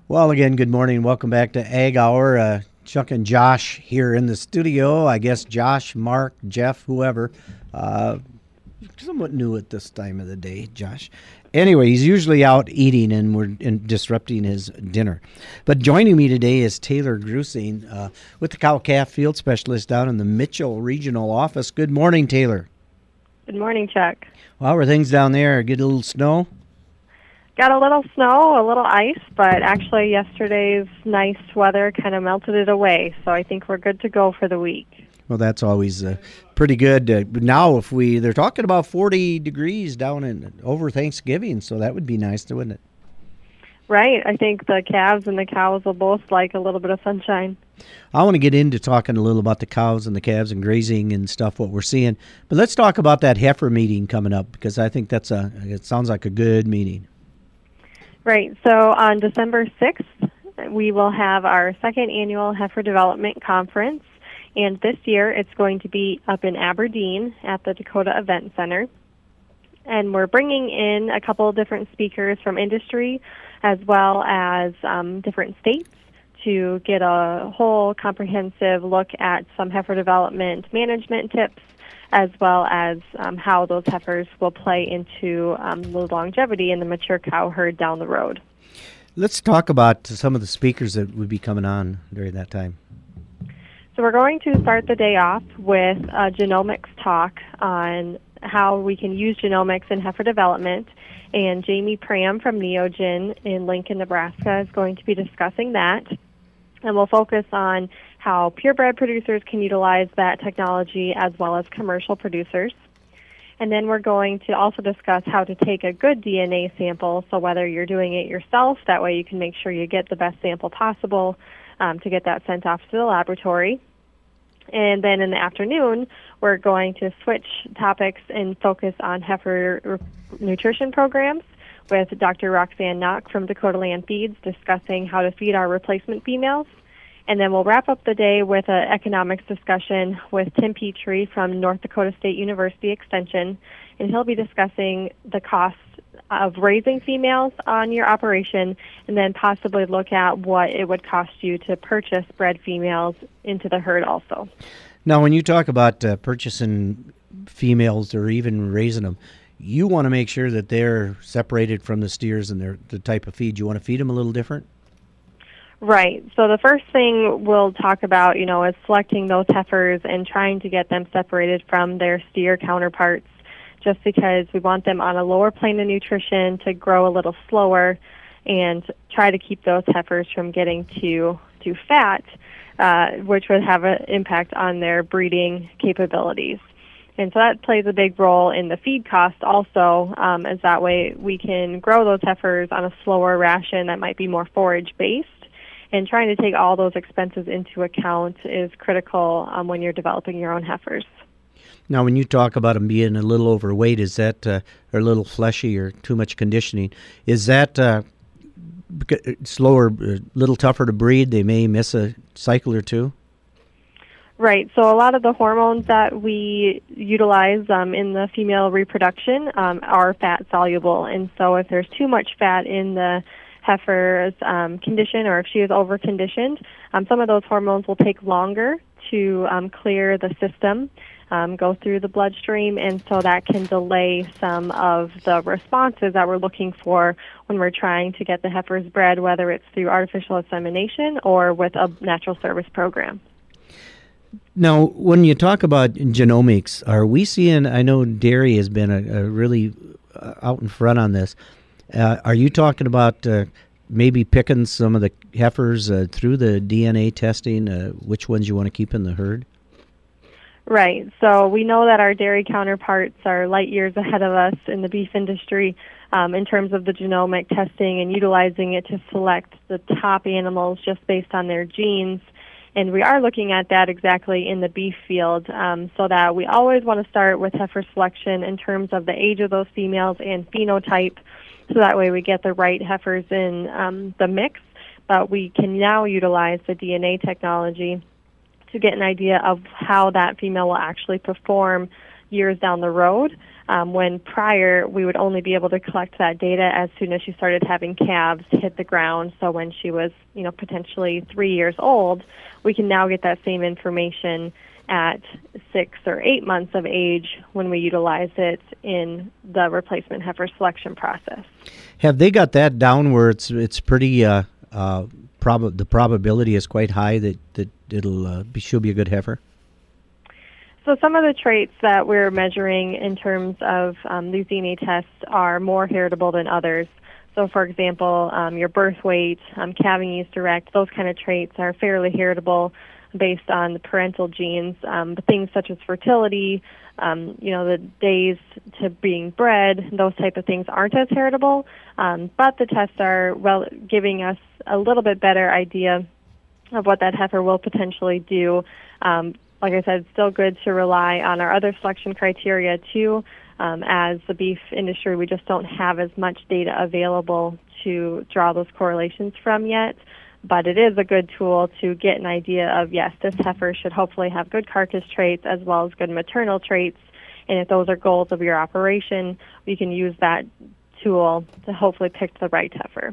Well, again, good morning. Welcome back to Ag Hour. Chuck and Josh here in the studio. I guess Josh, Mark, Jeff, whoever. Somewhat new at this time of the day, Josh. Anyway, he's usually out eating and we're disrupting his dinner. But joining me today is Taylor Grusing with the cow-calf field specialist down in the Mitchell Regional Office. Good morning, Taylor. Good morning, Chuck. Well, how are things down there? Get a little snow? Got a little snow, a little ice, but actually yesterday's nice weather kind of melted it away, so I think we're good to go for the week. Well, that's always pretty good. Now, they're talking about 40 degrees down over Thanksgiving, so that would be nice, wouldn't it? Right. I think the calves and the cows will both like a little bit of sunshine. I want to get into talking a little about the cows and the calves and grazing and stuff, what we're seeing. But let's talk about that heifer meeting coming up, because I think it sounds like a good meeting. Right. So on December 6th, we will have our second annual Heifer Development Conference. And this year it's going to be up in Aberdeen at the Dakota Event Center. And we're bringing in a couple of different speakers from industry as well as different states to get a whole comprehensive look at some heifer development management tips, as well as how those heifers will play into the longevity in the mature cow herd down the road. Let's talk about some of the speakers that would be coming on during that time. So we're going to start the day off with a genomics talk on how we can use genomics in heifer development. And Jamie Pram from Neogen in Lincoln, Nebraska is going to be discussing that. And we'll focus on how purebred producers can utilize that technology as well as commercial producers. And then we're going to also discuss how to take a good DNA sample, so whether you're doing it yourself, that way you can make sure you get the best sample possible to get that sent off to the laboratory. And then in the afternoon, we're going to switch topics and focus on heifer nutrition programs with Dr. Roxanne Knock from Dakota Land Feeds discussing how to feed our replacement females. And then we'll wrap up the day with an economics discussion with Tim Petrie from North Dakota State University Extension, and he'll be discussing the cost of raising females on your operation and then possibly look at what it would cost you to purchase bred females into the herd also. Now, when you talk about purchasing females or even raising them, you want to make sure that they're separated from the steers and the type of feed. You want to feed them a little different? Right. So the first thing we'll talk about, is selecting those heifers and trying to get them separated from their steer counterparts, just because we want them on a lower plane of nutrition to grow a little slower and try to keep those heifers from getting too fat, which would have an impact on their breeding capabilities. And so that plays a big role in the feed cost also, as that way we can grow those heifers on a slower ration that might be more forage-based. And trying to take all those expenses into account is critical when you're developing your own heifers. Now, when you talk about them being a little overweight, is that or a little fleshy or too much conditioning? Is that slower, a little tougher to breed? They may miss a cycle or two? Right. So a lot of the hormones that we utilize in the female reproduction are fat soluble. And so if there's too much fat in the heifer's condition, or if she is over-conditioned, some of those hormones will take longer to clear the system, go through the bloodstream, and so that can delay some of the responses that we're looking for when we're trying to get the heifers bred, whether it's through artificial insemination or with a natural service program. Now, when you talk about genomics, are we seeing, I know dairy has been a really out in front on this, are you talking about maybe picking some of the heifers through the DNA testing, which ones you want to keep in the herd? Right. So we know that our dairy counterparts are light years ahead of us in the beef industry in terms of the genomic testing and utilizing it to select the top animals just based on their genes. And we are looking at that exactly in the beef field, so that we always want to start with heifer selection in terms of the age of those females and phenotype, so that way we get the right heifers in the mix. But we can now utilize the DNA technology to get an idea of how that female will actually perform years down the road, when prior we would only be able to collect that data as soon as she started having calves hit the ground. So when she was, potentially 3 years old, we can now get that same information at 6 or 8 months of age when we utilize it in the replacement heifer selection process. Have they got that down where it's pretty the probability is quite high that she'll be a good heifer? So some of the traits that we're measuring in terms of these DNA tests are more heritable than others. So, for example, your birth weight, calving yeast direct, those kind of traits are fairly heritable based on the parental genes. But things such as fertility, the days to being bred, those type of things aren't as heritable. But the tests are giving us a little bit better idea of what that heifer will potentially do. Like I said, it's still good to rely on our other selection criteria too. As the beef industry, we just don't have as much data available to draw those correlations from yet. But it is a good tool to get an idea of, yes, this heifer should hopefully have good carcass traits as well as good maternal traits. And if those are goals of your operation, you can use that tool to hopefully pick the right heifer.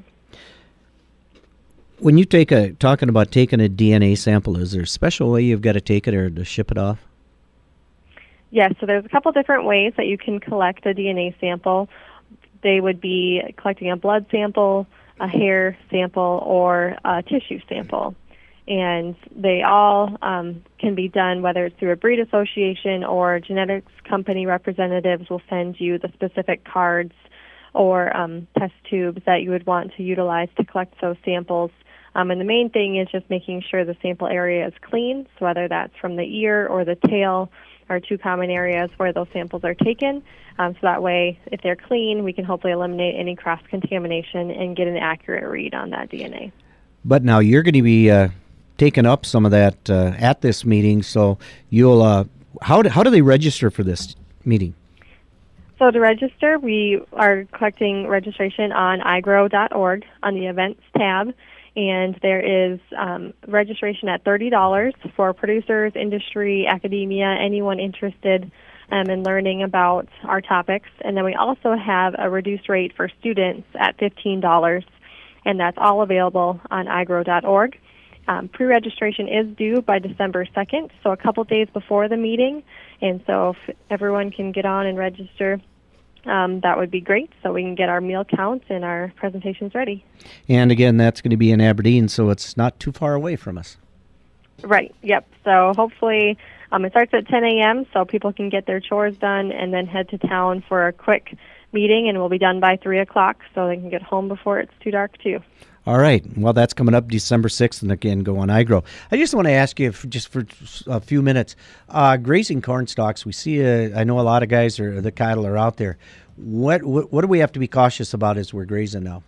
When you talking about taking a DNA sample, is there a special way you've got to take it or to ship it off? Yes, so there's a couple different ways that you can collect a DNA sample. They would be collecting a blood sample, a hair sample, or a tissue sample. And they all can be done whether it's through a breed association or genetics company representatives will send you the specific cards or test tubes that you would want to utilize to collect those samples. And the main thing is just making sure the sample area is clean, so whether that's from the ear or the tail are two common areas where those samples are taken. So that way, if they're clean, we can hopefully eliminate any cross-contamination and get an accurate read on that DNA. But now you're going to be taking up some of that at this meeting, so you'll how do they register for this meeting? So to register, we are collecting registration on igrow.org on the events tab. And there is registration at $30 for producers, industry, academia, anyone interested in learning about our topics. And then we also have a reduced rate for students at $15, and that's all available on igrow.org. Pre-registration is due by December 2nd, so a couple days before the meeting. And so if everyone can get on and register, that would be great, so we can get our meal counts and our presentations ready. And again, that's going to be in Aberdeen, so it's not too far away from us. Right, yep. So hopefully it starts at 10 a.m. so people can get their chores done and then head to town for a quick meeting, and we'll be done by 3 o'clock so they can get home before it's too dark, too. All right. Well, that's coming up December 6th, and again, go on iGrow. I just want to ask you, just for a few minutes, grazing corn stalks, we see, I know a lot of guys, the cattle are out there. What do we have to be cautious about as we're grazing now?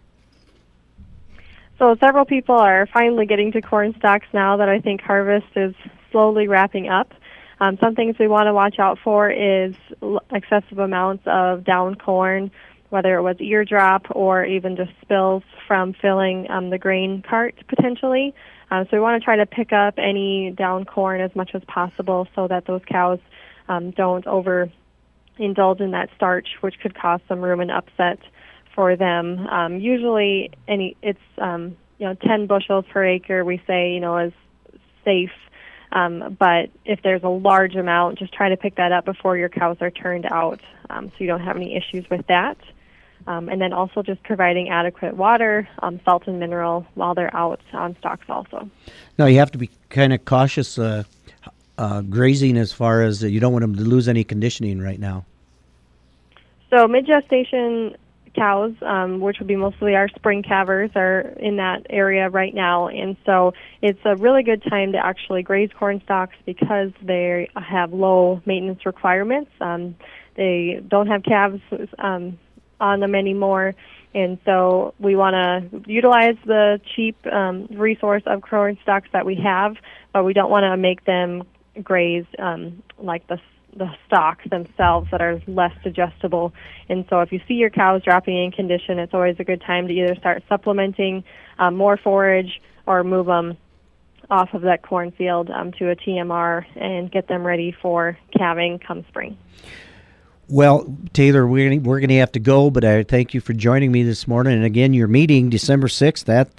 So several people are finally getting to corn stalks now that I think harvest is slowly wrapping up. Some things we want to watch out for is excessive amounts of down corn, whether it was eardrop or even just spills from filling the grain cart potentially. So we want to try to pick up any down corn as much as possible so that those cows don't overindulge in that starch, which could cause some rumen upset for them. Usually it's 10 bushels per acre we say is safe. But if there's a large amount, just try to pick that up before your cows are turned out so you don't have any issues with that. And then also just providing adequate water, salt and mineral while they're out on stalks also. Now, you have to be kind of cautious grazing as far as you don't want them to lose any conditioning right now. So mid-gestation cows, which would be mostly our spring calvers, are in that area right now. And so it's a really good time to actually graze corn stalks because they have low maintenance requirements. They don't have calves on them anymore, and so we want to utilize the cheap resource of corn stalks that we have, but we don't want to make them graze like the stalks themselves that are less digestible. And so if you see your cows dropping in condition, it's always a good time to either start supplementing more forage or move them off of that cornfield to a TMR and get them ready for calving come spring. Well, Taylor, we're going to have to go, but I thank you for joining me this morning. And again, your meeting December 6th at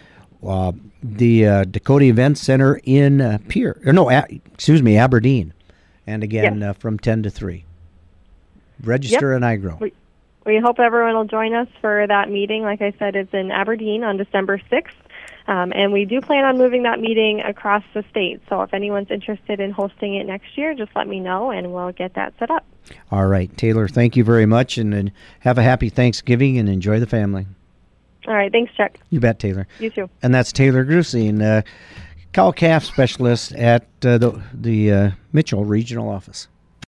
the Dakota Event Center in Aberdeen. And again, from 10 to 3. Register and iGrow. We hope everyone will join us for that meeting. Like I said, it's in Aberdeen on December 6th. And we do plan on moving that meeting across the state. So if anyone's interested in hosting it next year, just let me know, and we'll get that set up. All right, Taylor, thank you very much, and have a happy Thanksgiving and enjoy the family. All right, thanks, Chuck. You bet, Taylor. You too. And that's Taylor Grusing, cow-calf specialist at the Mitchell Regional Office.